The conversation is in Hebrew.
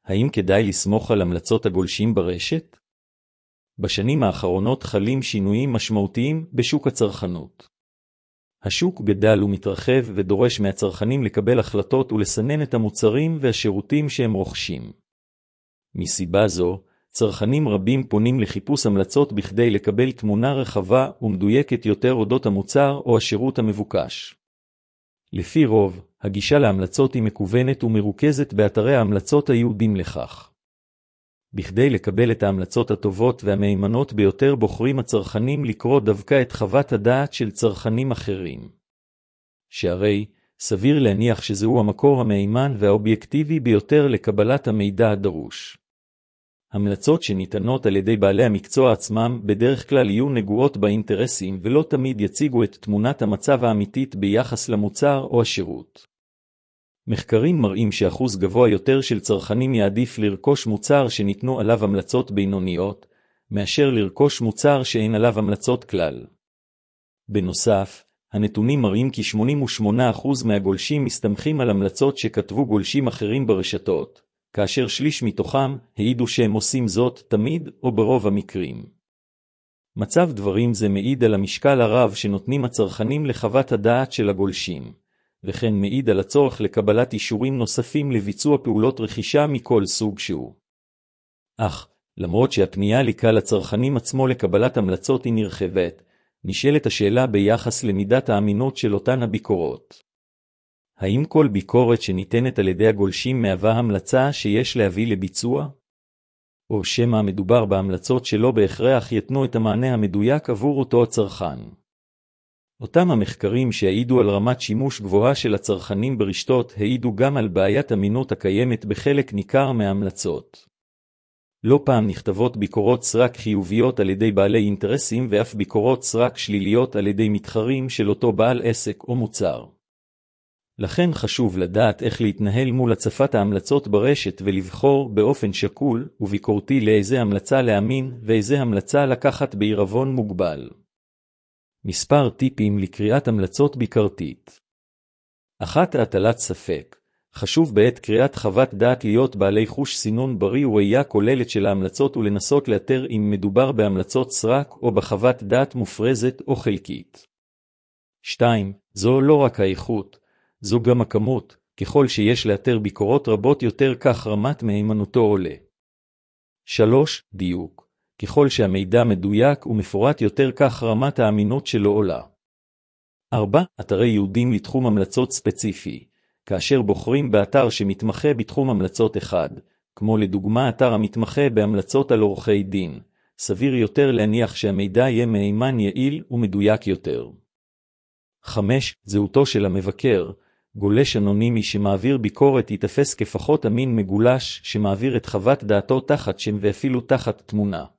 האם כדאי לסמוך על המלצות הגולשים ברשת? בשנים האחרונות חלים שינויים משמעותיים בשוק הצרכנות. השוק גדל ומתרחב ודורש מהצרכנים לקבל החלטות ולסנן את המוצרים והשירותים שהם רוכשים. מסיבה זו, צרכנים רבים פונים לחיפוש המלצות בכדי לקבל תמונה רחבה ומדויקת יותר אודות המוצר או השירות המבוקש. לפי רוב, הגישה להמלצות היא מקוונת ומרוכזת באתרי ההמלצות הייעודיים לכך. בכדי לקבל את ההמלצות הטובות והמהימנות ביותר בוחרים הצרכנים לקרוא דווקא את חוות הדעת של צרכנים אחרים. שהרי, סביר להניח שזהו המקור המהימן והאובייקטיבי ביותר לקבלת המידע הדרוש. המלצות שניתנות על ידי בעלי המקצוע עצמם בדרך כלל יהיו נגועות באינטרסים ולא תמיד יציגו את תמונת המצב האמיתית ביחס למוצר או השירות. מחקרים מראים שאחוז גבוה יותר של צרכנים יעדיף לרכוש מוצר שניתנו עליו המלצות בינוניות, מאשר לרכוש מוצר שאין עליו המלצות כלל. בנוסף, הנתונים מראים כי 88% מהגולשים מסתמכים על המלצות שכתבו גולשים אחרים ברשתות, כאשר שליש מתוכם העידו שהם עושים זאת תמיד או ברוב המקרים. מצב דברים זה מעיד על המשקל הרב שנותנים הצרכנים לחוות הדעת של הגולשים, וכן מעיד על הצורך לקבלת אישורים נוספים לביצוע פעולות רכישה מכל סוג שהוא. אך, למרות שהפנייה לקהל הצרכנים עצמו לקבלת המלצות היא נרחבת, נשאלת השאלה ביחס למידת האמינות של אותן הביקורות. האם כל ביקורת שניתנת על ידי הגולשים מהווה המלצה שיש להביא לביצוע? או שמא מדובר בהמלצות שלא בהכרח יתנו את המענה המדויק עבור אותו הצרכן? אותם המחקרים שהעידו על רמת שימוש גבוהה של הצרכנים ברשתות העידו גם על בעיית אמינות הקיימת בחלק ניכר מההמלצות. לא פעם נכתבות ביקורות סרק חיוביות על ידי בעלי אינטרסים ואף ביקורות סרק שליליות על ידי מתחרים של אותו בעל עסק או מוצר. לכן חשוב לדעת איך להתנהל מול הצפת ההמלצות ברשת ולבחור באופן שקול וביקורתי לאיזה המלצה להאמין ואיזה המלצה לקחת בעירבון מוגבל. מספר טיפים לקריאת המלצות ביקורתית. 1. הטלת ספק. חשוב בעת קריאת חוות דעת להיות בעלי חוש סינון בריא וראייה כוללת של ההמלצות ולנסות לאתר אם מדובר בהמלצות סרק או בחוות דעת מופרזת או חלקית. 2. זו לא רק האיכות, זו גם הכמות, ככל שיש לאתר ביקורות רבות יותר כך רמת מהימנותו עולה. 3. דיוק. ככל שהמידע מדויק ומפורט יותר כך רמת האמינות שלו עולה. 4. אתרי ייעודים לתחום המלצות ספציפי. כאשר בוחרים באתר שמתמחה בתחום המלצות אחד, כמו לדוגמה אתר המתמחה בהמלצות על עורכי דין, סביר יותר להניח שהמידע יהיה מהימן יעיל ומדויק יותר. 5. זהותו של המבקר. גולש אנונימי שמעביר ביקורת יתפס כפחות אמין מגולש שמעביר את חוות דעתו תחת שם ואפילו תחת תמונה.